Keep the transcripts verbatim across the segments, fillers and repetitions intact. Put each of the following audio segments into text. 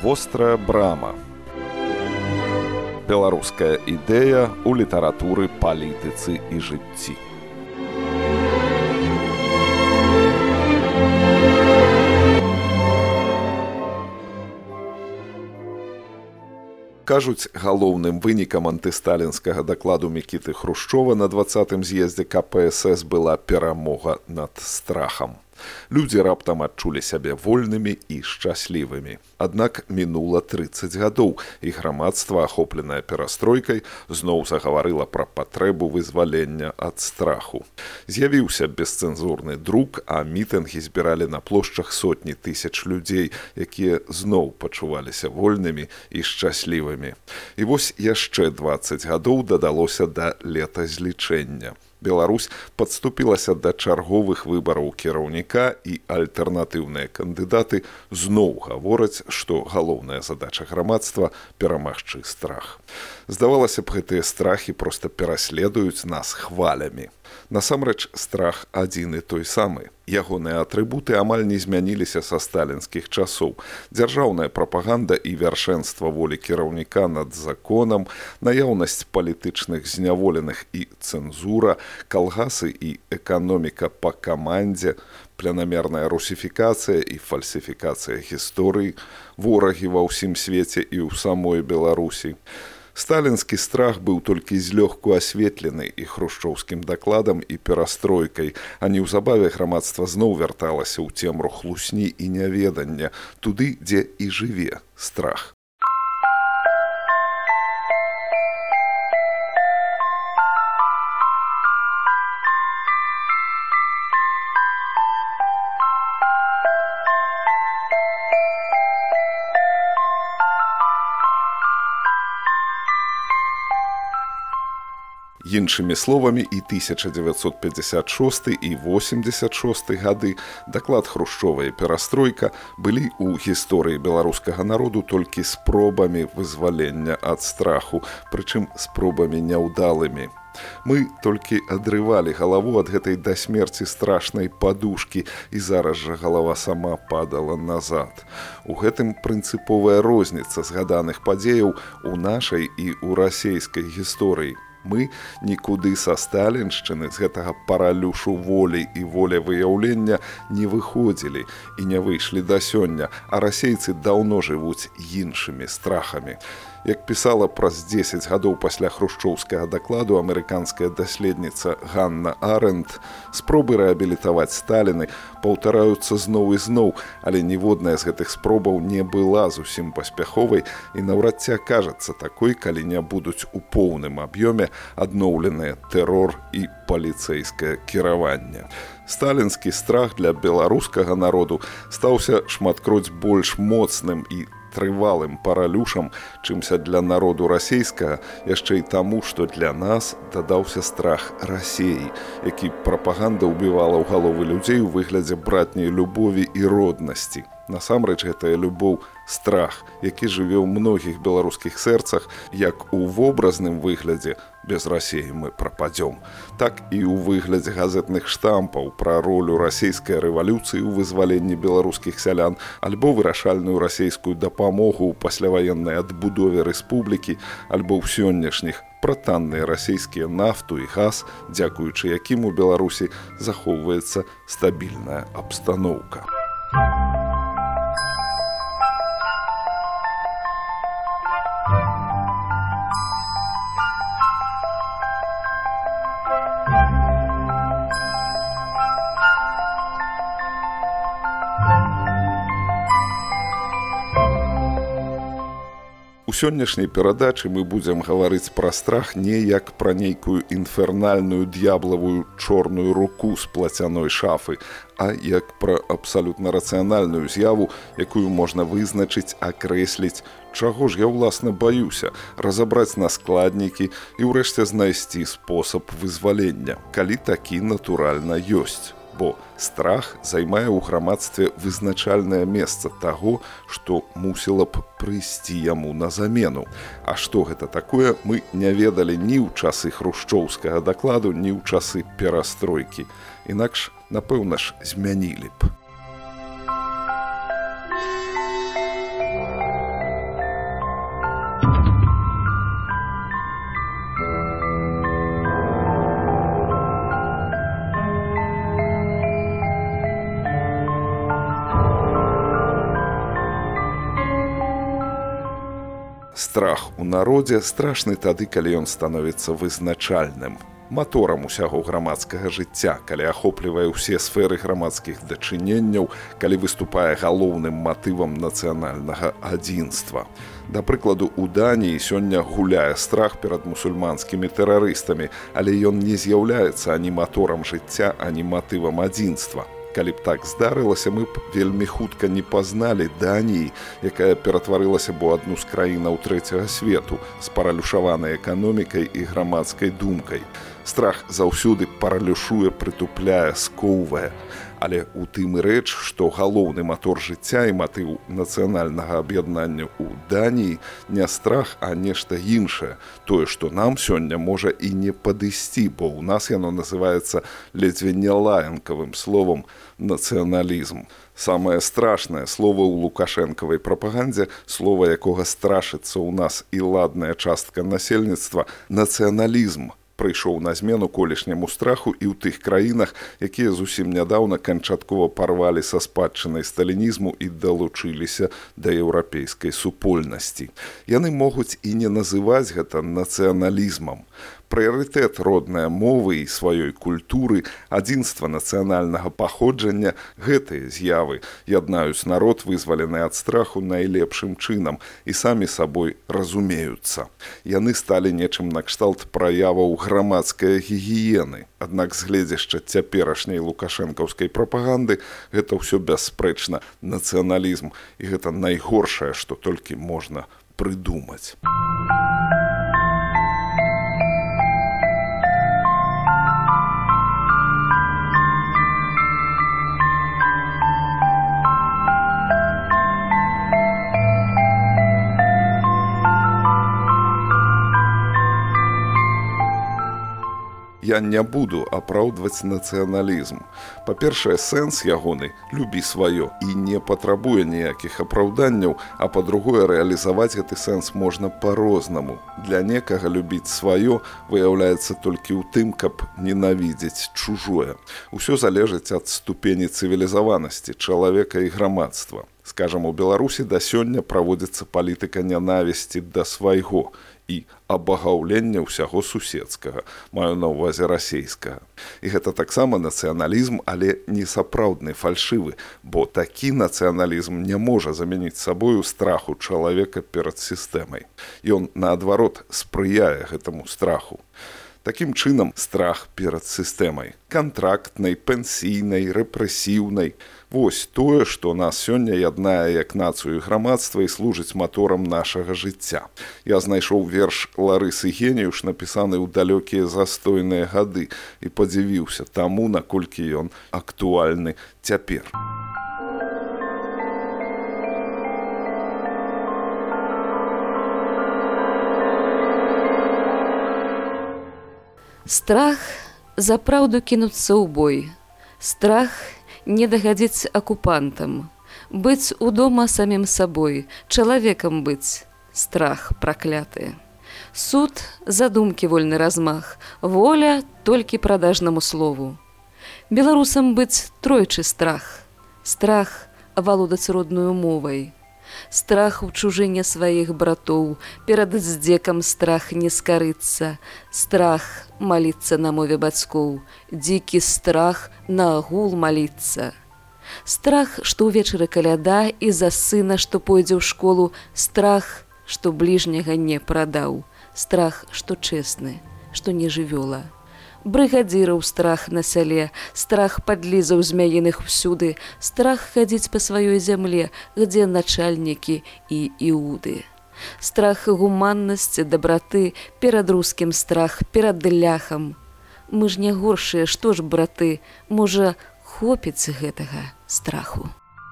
Вострая брама. Беларуская ідэя ў літаратуры, палітыцы і жыцці. Кажуць, галоўным вынікам антысталінскага дакладу Мікіты Хрушчова на дваццатым з'ездзе ка пэ эс эс была перамога над страхам. Людзі раптам адчулі сябе вольнымі і шчаслівымі. Аднак мінула трыццаць гадоў, і грамадства, ахопленае перастройкай, зноў загаварыла пра патрэбу вызвалення ад страху. З'явіўся бесцэнзурны друк, а мітынгі збіралі на плошчах сотні тысяч людзей, якія зноў пачуваліся вольнымі і шчаслівымі. І вось яшчэ дваццаць гадоў дадалося да летазлічэння. Беларусь падступілася да чарговых выбараў кіраўніка, і альтэрнатыўныя кандыдаты зноў гавораць, што галоўная задача грамадства – перамагчы страх. Здавалася б, гэтыя страхі проста пераследуюць нас хвалямі. Насамрэч, страх адзін і той самы. Ягоныя атрыбуты амаль не змяніліся са сталінскіх часоў. Дзяржаўная прапаганда і вяршэнства волі кіраўніка над законам, наяўнасць палітычных зняволеных і цэнзура, калгасы і эканоміка па камандзе, планамерная русіфікацыя і фальсіфікацыя гісторыі, ворагі ва ўсім свеце і ў самой Беларусі. Сталінскі страх быў толькі злёгку асветлены і хрушчоўскім дакладам і перастройкай, а неўзабаве грамадства зноў вярталася ў цемру хлусні і няведання, туды, дзе і жыве страх. Іншымі словамі, і тысяча дзевяцьсот пятьдесят шосты і восемьдесят шосты гады даклад Хрушчова і перастройка былі ў гісторыі беларускага народу толькі спробамі вызвалення ад страху, прычым спробамі няўдалымі. Мы толькі адрывалі галаву ад гэтай да смерці страшнай падушкі, і зараз жа галава сама падала назад. У гэтым прынцыповая розніца згаданых падзеяў у нашай і ў расейскай гісторыі. Мы нікуды са сталіншчыны з гэтага паралюшу волі і волевыяўлення не выходзілі і не выйшлі да сёння, а расейцы даўно жывуць іншымі страхамі. Як пісала праз дзесяць гадоў пасля хрушчоўскага дакладу амерыканская даследніца Ганна Арэнд, спробы рэабілітаваць Сталіны паўтараюцца зноў і зноў, але ніводная з гэтых спробаў не была зусім паспяховай і наўрад ці акажацца такой, калі не будуць у поўным аб'ёме адноўленыя тэрор і паліцэйскае кіраванне. Сталінскі страх для беларускага народу стаўся шматкроць больш моцным і трывалым паралюшам, чымся для народу расейскага, яшчэ і таму, што для нас дадаўся страх Расеі, які прапаганда ўбівала ў галовы людзей у выглядзе братняй любові і роднасці. Насамрэч, гэтая любоў – страх, які жыве ў многіх беларускіх сэрцах, як у вобразным выглядзе «без Расеі мы прападзём», так і ў выглядзе газетных штампаў пра ролю расейскай рэвалюцыі ў вызваленні беларускіх сялян альбо вырашальную расейскую дапамогу ў пасляваеннай адбудове рэспублікі, альбо ў сённяшніх пра танныя расейскія нафту і газ, дзякуючы якім у Беларусі захоўваецца стабільная абстаноўка. У сённяшняй перадачы мы будзем гаварыць пра страх не як пра нейкую інфернальную д'яблавую чорную руку з плацяной шафы, а як пра абсалютна рацыянальную з'яву, якую можна вызначыць, акрэсліць, чаго ж я ўласна баюся, разабраць на складнікі і ўрэшце знайсці спосаб вызвалення, калі такі натуральна ёсць. Бо страх займае ў грамадстве вызначальнае месца таго, што мусіла б прыйсці яму на замену. А што гэта такое, мы не ведалі ні ў часы хрушчоўскага дакладу, ні ў часы перастройкі. Інакш, напэўна ж, змянілі б. Страх у народзе страшны тады, калі ён становіцца вызначальным. Маторам усяго грамадскага жыцця, калі ахоплівае ўсе сферы грамадскіх дачыненняў, калі выступае галоўным матывам нацыянальнага адзінства. Да прыкладу, у Даніі сёння гуляе страх перад мусульманскімі тэрарыстамі, але ён не з'яўляецца ані маторам жыцця, ані матывам адзінства. Калі б так здарылася, мы б вельмі хутка не пазналі Даніі, якая ператварылася б у адну з краінаў трэцяга свету з паралюшаванай эканомікай і грамадскай думкай. Страх заўсёды паралюшуе, прытупляе, скоўвае. Але ў тым і рэч, што галоўны матор жыцця і матыў нацыянальнага аб'яднання ў Даніі не страх, а нешта іншае. Тое, што нам сёння можа і не падысці, бо ў нас яно называецца ледзьве не лаянкавым словам нацыяналізм. Самае страшнае слова ў лукашэнкавай прапагандзе, слова якога страшыцца ў нас і ладная частка насельніцтва – нацыяналізм. Прыйшоў на змену колішняму страху і ў тых краінах, якія зусім нядаўна канчаткова парвалі са спадчынай сталінізму і далучыліся да еўрапейскай супольнасці. Яны могуць і не называць гэта нацыяналізмам. Прыярытэт роднай мовы і сваёй культуры, адзінства нацыянальнага паходжання – гэтыя з'явы яднаюць народ, вызвалены ад страху найлепшым чынам, і самі сабой разумеюцца. Яны сталі нечым накшталт праяваў грамадскай гігіены. Аднак з гледзяшча цяперашняй лукашэнкаўскай прапаганды гэта ўсё бясспрэчна нацыяналізм, і гэта найгоршае, што толькі можна прыдумаць. Я не буду апраўдваць нацыяналізм. Па-першае, сэнс ягоны «любі сваё» і не патрабуе ніякіх апраўданняў, а па-другое, рэалізаваць гэты сэнс можна па-рознаму. Для некага любіць сваё выяўляецца толькі ў тым, каб ненавідзець чужое. Усё залежыць ад ступені цывілізаванасці чалавека і грамадства. Скажам, у Беларусі да сёння праводзіцца палітыка нянавісці да свайго і абагаўлення ўсяго суседскага, маю на ўвазе расейскага. І гэта таксама нацыяналізм, але не сапраўдны, фальшывы, бо такі нацыяналізм не можа замяніць сабою страху чалавека перад сістэмай. Ён, наадварот, спрыяе гэтаму страху. Такім чынам, страх перад сістэмай – кантрактнай, пенсійнай, рэпрэсіўнай. Вось тое, што нас сёння яднае як нацыю і грамадства і служыць маторам нашага жыцця. Я знайшоў верш Ларысы Геніюш, напісаны ў далёкія застойныя гады, і падзівіўся таму, наколькі ён актуальны цяпер. Страх за праўду кінуцца ў бой. Страх не дагадзіць акупантам. Быць удома самім сабой, чалавекам быць. Страх пракляты. Суд за думкі вольны размах, воля толькі прадажнаму слову. Беларусам быць тройчы страх. Страх валодаць родную мовай. Страх у чужыне сваіх братоў, перад здзекам страх не скарыцца, страх маліцца на мове бацькоў, дзікі страх на агул маліцца. Страх, што ўвечары каляда і за сына, што пойдзе ў школу, страх, што бліжняга не прадаў, страх, што чэсны, што не жывёла. Брыгадзіраў страх на сяле, страх падлізаў змяіных всюды, страх хадзіць па сваёй зямле, дзе начальнікі і іуды. Страх гуманнасці, дабраты, перад рускім страх, перад ляхам. Мы ж не горшыя, што ж, браты, можа, хопіць гэтага страху.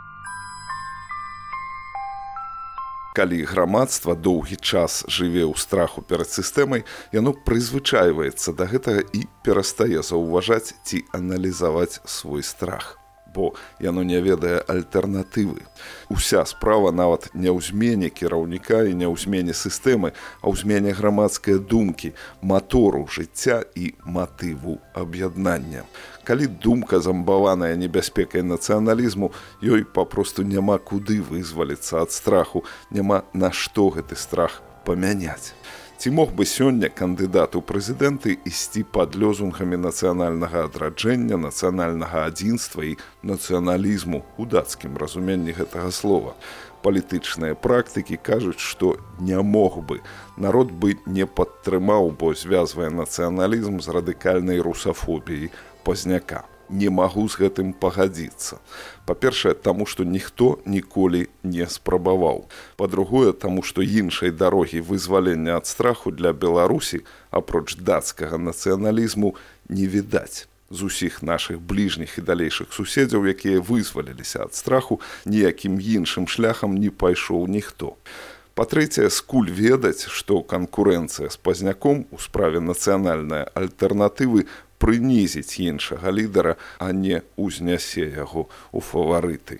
Калі грамадства доўгі час жыве ў страху перад сістэмай, яно прызвычайваецца да гэтага і перастае заўважаць ці аналізаваць свой страх, бо яно не ведае альтэрнатывы. Уся справа нават не ў змене кіраўніка і не ў змене сістэмы, а ў змене грамадскай думкі, матору жыцця і матыву аб'яднання. Калі думка замбаваная небяспекай нацыяналізму, ёй папросту няма куды вызваліцца ад страху, няма на што гэты страх памяняць. Ці мог бы сёння кандыдат у прэзідэнты ісці пад лёзунгамі нацыянальнага адраджэння, нацыянальнага адзінства і нацыяналізму у дацкім разуменні гэтага слова? Палітычныя практыкі кажуць, што не мог бы. Народ бы не падтрымаў, бо звязвае нацыяналізм з радыкальнай русафобіяй Пазняка. Не магу з гэтым пагадзіцца. Па-першае, таму, што ніхто ніколі не спрабаваў. Па-другое, таму, што іншай дарогі вызвалення ад страху для Беларусі, апроч дацкага нацыяналізму, не відаць. З усіх нашых бліжніх і далейшых суседзяў, якія вызваліліся ад страху, ніякім іншым шляхам не пайшоў ніхто. Па-трэцяе, скуль ведаць, што канкурэнцыя з Пазняком у справе нацыянальнай альтэрнатывы прынізіць іншага лідара, а не узнясе яго ў фаварыты.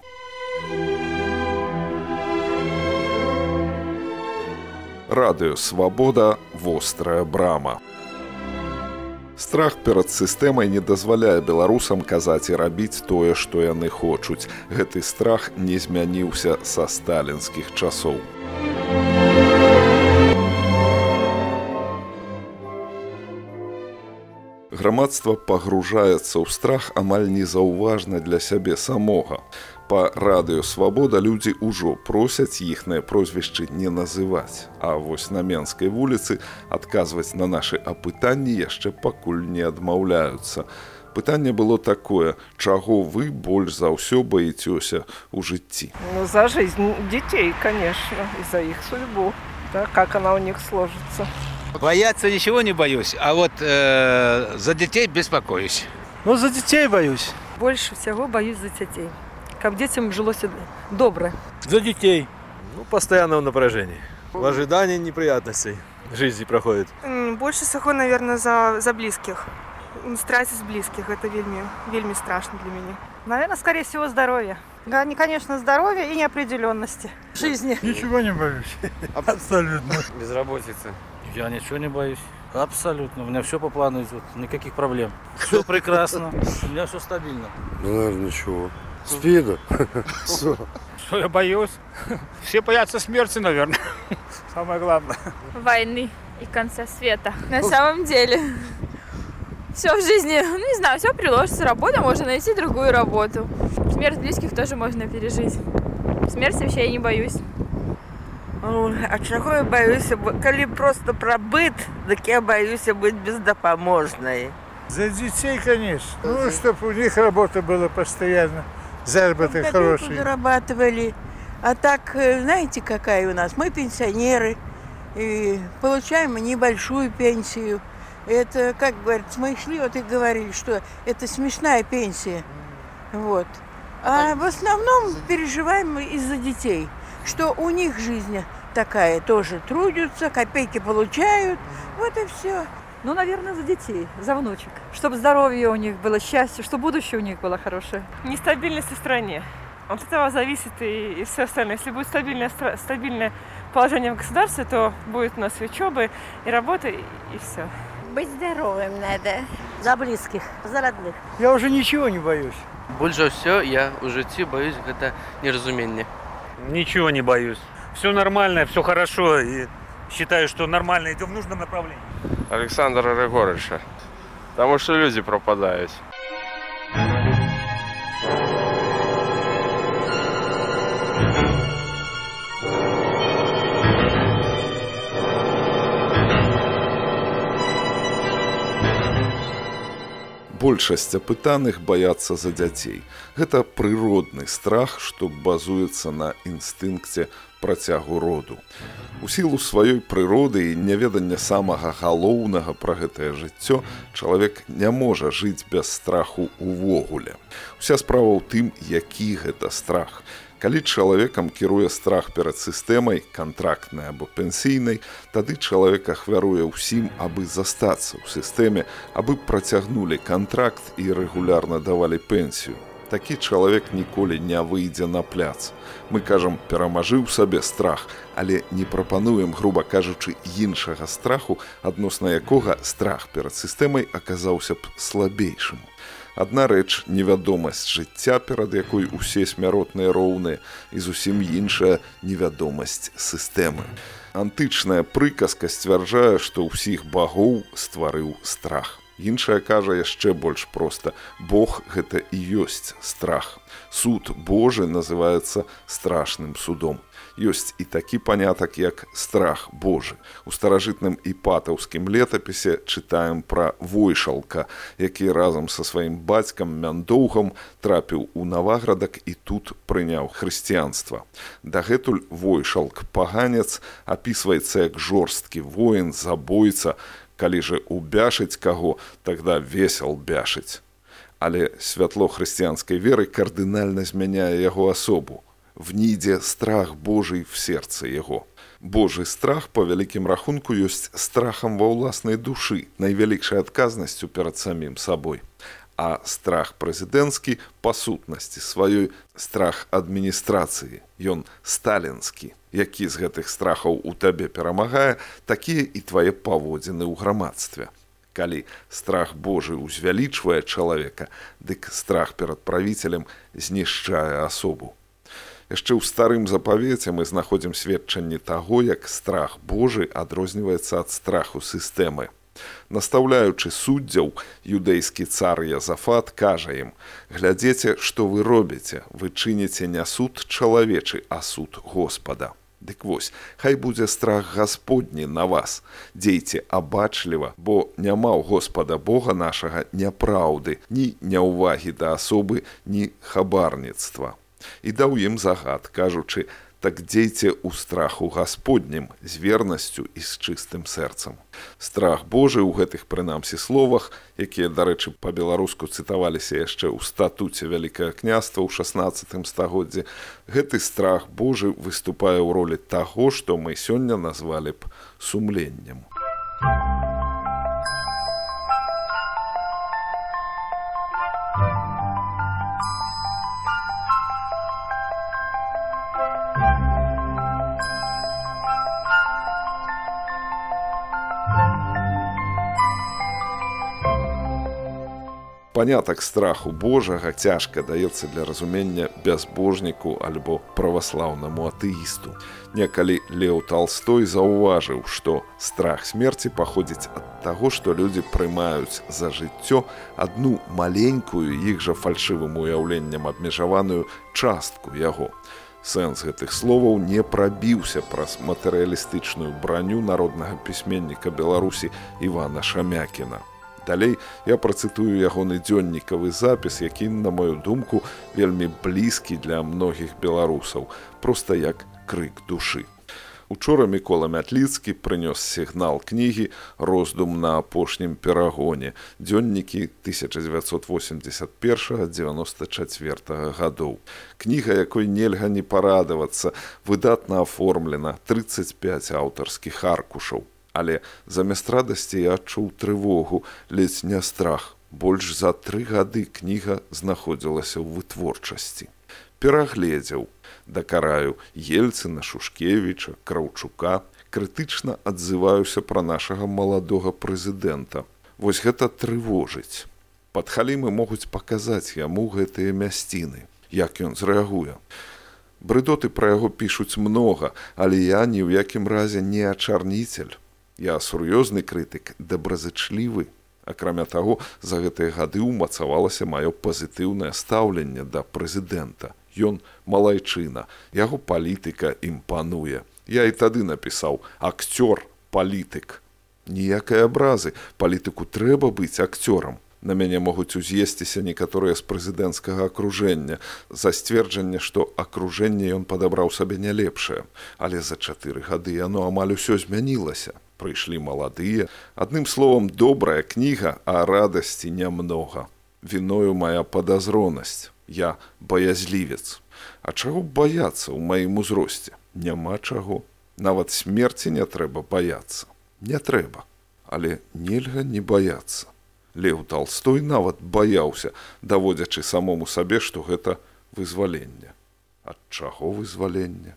Радыё Свабода, вострая брама. Страх перад сістэмай не дазваляе беларусам казаць і рабіць тое, што яны хочуць. Гэты страх не змяніўся са сталінскіх часоў. Грамадства пагружаецца ў страх амаль незаўважна для сябе самога. Па радыё Свабода людзі ўжо просяць іхныя прозвішчы не называць, а вось на Менскай вуліцы адказваць на нашы апытанні яшчэ пакуль не адмаўляюцца. Пытанне было такое: чаго вы больш за ўсё баіцёся ў жыцці? Ну, за жизнь детей, конечно, и за их судьбу, да, как она у них сложится. Бояться ничего не боюсь, а вот э, за детей беспокоюсь. Ну, за детей боюсь. Больше всего боюсь за детей. Как детям жилось добро. За детей. Ну, постоянного напряжения. В ожидании неприятностей жизни проходит. Больше всего, наверное, за, за близких. Страсть близких. Это вельми, вельми страшно для меня. Наверное, скорее всего, здоровье. Да, не, конечно, здоровье и неопределенности в жизни. Ничего не боюсь. Абсолютно. Безработица. Я ничего не боюсь. Абсолютно. У меня все по плану идет. Никаких проблем. Все прекрасно. У меня все стабильно. Ну, наверное, ничего. СПИДа. Что я боюсь? Все боятся смерти, наверное. Самое главное. Войны и конца света. На самом деле. Все в жизни, ну не знаю, все приложится. Работа, можно найти другую работу. Смерть близких тоже можно пережить. Смерти вообще я не боюсь. А чего я боюсь? Коли просто пробыт, так я боюсь быть бездопоможной. За детей, конечно. Ну, чтобы у них работа была постоянно, заработок хороший. Зарабатывали. А так, знаете, какая у нас? Мы пенсионеры, и получаем небольшую пенсию. Это, как говорят, мы шли, вот и говорили, что это смешная пенсия. Вот. А в основном переживаем из-за детей, что у них жизнь такая, тоже трудятся, копейки получают, вот и все. Ну, наверное, за детей, за внучек. Чтобы здоровье у них было, счастье, чтобы будущее у них было хорошее. Нестабильность в стране. От этого зависит и, и все остальное. Если будет стабильное, стабильное положение в государстве, то будет у нас и учеба, и работа, и, и все. Быть здоровым надо. За близких, за родных. Я уже ничего не боюсь. Больше всего я у жыцці боюсь гэта неразумение. Ничего не боюсь. Все нормально, все хорошо. И считаю, что нормально идем в нужном направлении. Александра Григорьевича. Потому что люди пропадают. Большасць апытаных баяцца за дзяцей. Гэта прыродны страх, што базуецца на інстынкце працягу роду. У сілу сваёй прыроды і няведання самага галоўнага пра гэтае жыццё чалавек не можа жыць без страху ўвогуле. Уся справа ў тым, які гэта страх. Калі чалавекам кіруе страх перад сістэмай, кантрактнай або пенсійнай, тады чалавек ахвяруе ўсім, абы застацца ў сістэме, абы працягнулі кантракт і рэгулярна давалі пенсію. Такі чалавек ніколі не выйдзе на пляц. Мы кажам, перамажы ў сабе страх, але не прапануем, груба кажучы, іншага страху, адносна якога страх перад сістэмай аказаўся б слабейшым. Адна рэч невядомасць жыцця, перад якой усе смяротныя роўныя, і зусім іншая невядомасць сістэмы. Антычная прыказка сцвярджае, што ўсіх багоў стварыў страх. Іншая кажа яшчэ больш проста. Бог – гэта і ёсць страх. Суд Божы называецца страшным судом. Ёсць і такі панятак, як страх Божы. У старажытным іпатаўскім летапісе чытаем пра Войшалка, які разам са сваім бацькам Мяндоўгам трапіў у Наваградак і тут прыняў хрысціянства. Дагэтуль Войшалк, паганец, апісваецца як жорсткі воін, забойца. Калі же убяшыць каго, тогда весел бяшыць. Але святло хрысціянскай веры кардынальна змяняе яго асобу. Внідзе страх Божий в сердце яго. Божий страх, по вялікім рахунку, ёсць страхам ва ўласнай душы, найвялікшай адказнасцю перад самім сабой. А страх прэзідэнцкі па сутнасці сваёй страх адміністрацыі. Ён сталінскі. Які з гэтых страхаў у табе перамагае, такія і твае паводзіны ў грамадстве. Калі страх Божы узвялічвае чалавека, дык страх перад правіцелем знішчае асобу. Яшчэ ў старым запавеце мы знаходзім сведчанні таго, як страх Божы адрозніваецца ад страху сістэмы. Настаўляючы суддзяў, юдэйскі цар Язафат кажа ім: «Глядзеце, што вы робіце, вы чыніце не суд чалавечы, а суд Господа». Дык вось, хай будзе страх Гасподні на вас. Дзейце абачліва, бо няма ў Господа Бога нашага няпраўды, ні няўвагі да асобы, ні хабарніцтва. І даў ім загад, кажучы: «Так дзейце ў страху Гасподнім, з вернасцю і з чыстым сэрцам». Страх Божы ў гэтых прынамсі словах, якія, дарэчы, па-беларуску цытаваліся яшчэ ў статуце Вялікага княства ў шаснаццатым стагоддзі, гэты страх Божы выступае ў ролі таго, што мы сёння назвалі б сумленнем. Панятак страху Божага цяжка даецца для разумення бязбожніку альбо праваслаўнаму атэісту. Некалі Леў Талстой заўважыў, што страх смерці паходзіць ад таго, што людзі прымаюць за жыццё адну маленькую, іх жа фальшывым уяўленнем абмежаваную частку яго. Сэнс гэтых словаў не прабіўся праз матэрыялістычную браню народнага пісьменніка Беларусі Івана Шамякіна. Далей я працытую ягоны дзённікавы запіс, які, на маю думку, вельмі блізкі для многіх беларусаў, проста як крык душы. Учора Мікола Мятліцкі прынёс сігнал кнігі «Роздум на апошнім перагоне», дзённікі тысяча дзевяцьсот восемьдесят першага — дзевяноста чацвёртага гадоў. Кніга, якой нельга не парадавацца, выдатна аформлена, трыццаць пяць аўтарскіх аркушаў. Але замест радасці я адчуў трывогу, ледзь не страх. Больш за тры гады кніга знаходзілася ў вытворчасці. Перагледзеў, дакараю Ельцына, Шушкевіча, Краўчука, крытычна адзываюся пра нашага маладога прэзідэнта. Вось гэта трывожыць. Падхалімы могуць паказаць яму гэтыя мясціны, як ён зрэагуе. Брыдоты пра яго пішуць многа, але я ні ў якім разе не ачарніцель. Я сур'ёзны крытык, добразычлівы. Акрамя таго, за гэтыя гады ўмацавалася маё пазітыўнае стаўленне да прэзідэнта. Ён малайчына, яго палітыка імпануе. Я і тады напісаў: акцёр, палітык. Ніякай абразы, палітыку трэба быць акцёрам. На мяне могуць уз'есціся некаторыя з прэзідэнцкага акружэння за сцверджанне, што акружэнне ён падабраў сабе не лепшае. Але за чатыры гады яно амаль усё змянілася. Прыйшлі маладыя. Адным словам, добрая кніга, а радасці нямнога. Віною мая падазронасць. Я баязлівец. А чаго баяцца ў маім узросце? Няма чаго. Нават смерці не трэба баяцца. Не трэба. Але нельга не баяцца. Леў Талстой нават баяўся, даводзячы самому сабе, што гэта вызваленне. Ад чаго вызвалення?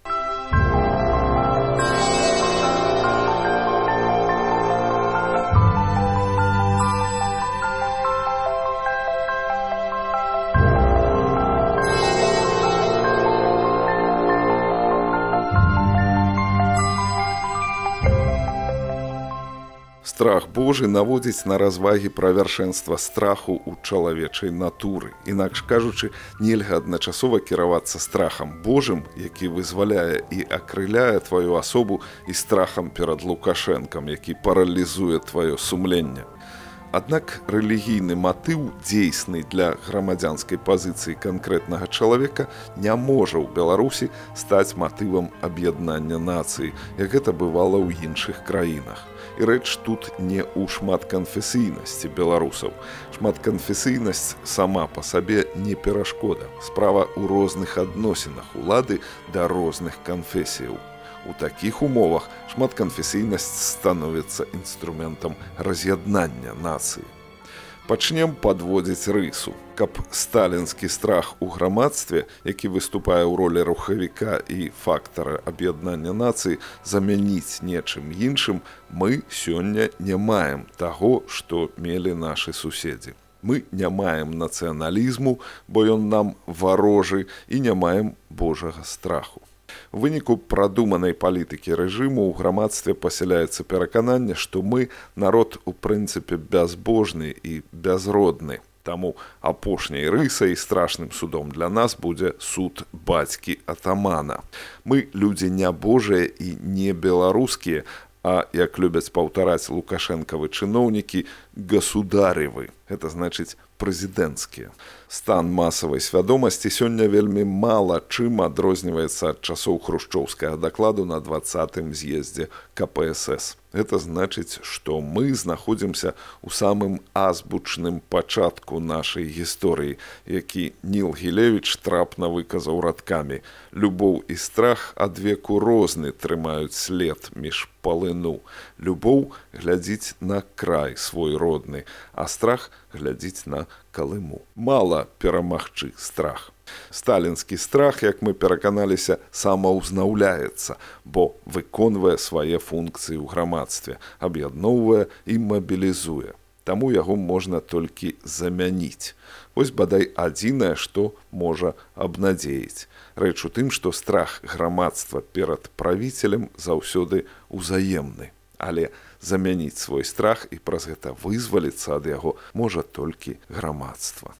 Страх Божы наводзіць на развагі пра вяршэнства страху ў чалавечай натуры. Інакш кажучы, нельга адначасова кіравацца страхам Божым, які вызваляе і акрыляе тваю асобу, і страхам перад Лукашэнкам, які паралізуе тваё сумленне. Аднак рэлігійны матыў, дзейсны для грамадзянскай пазіцыі канкрэтнага чалавека, не можа ў Беларусі стаць матывам аб'яднання нацыі, як гэта бывала ў іншых краінах. І рэч тут не ў шматканфесійнасці беларусаў. Шматканфесійнасць сама па сабе не перашкода. Справа ў розных адносінах улады да розных канфесіяў. У такіх умовах шматканфесійнасць становіцца інструментам раз'яднання нацыі. Пачнем падводзіць рысу. Каб сталінскі страх у грамадстве, які выступае ў ролі рухавіка і фактара аб'яднання нацыі, замяніць нечым іншым, мы сёння не маем таго, што мелі нашы суседзі. Мы не маем нацыяналізму, бо ён нам варожы, і не маем Божага страху. У выніку прадуманай палітыкі рэжыму ў грамадстве пасяляецца перакананне, што мы народ у прынцыпе бязбожны і бязродны. Таму апошняй рысай і страшным судом для нас будзе суд бацькі атамана. Мы людзі не божыя і не беларускія, а, як любяць паўтараць лукашэнкавы чыноўнікі, государевы. Гэта значыць прэзідэнцкія. Стан масавай свядомасці сёння вельмі мала чым адрозніваецца ад часоў хрушчоўскага дакладу на дваццатым з'ездзе ка пэ эс эс. Гэта значыць, што мы знаходзімся ў самым азбучным пачатку нашай гісторыі, які Ніл Гілевіч трапна выказаў радкамі. Любоў і страх адвеку розны трымаюць след між палыну. Любоў глядзіць на край свой родны, а страх глядзіць на Калыму. Мала перамагчы страх. Сталінскі страх, як мы пераканаліся, самаўзнаўляецца, бо выконвае свае функцыі ў грамадстве, аб'ядноўвае і мабілізуе. Таму яго можна толькі замяніць. Вось бадай адзінае, што можа абнадзеіць. Рэч у тым, што страх грамадства перад правіцелем заўсёды ўзаемны. Але замяніць свой страх і праз гэта вызваліцца ад яго можа толькі грамадства.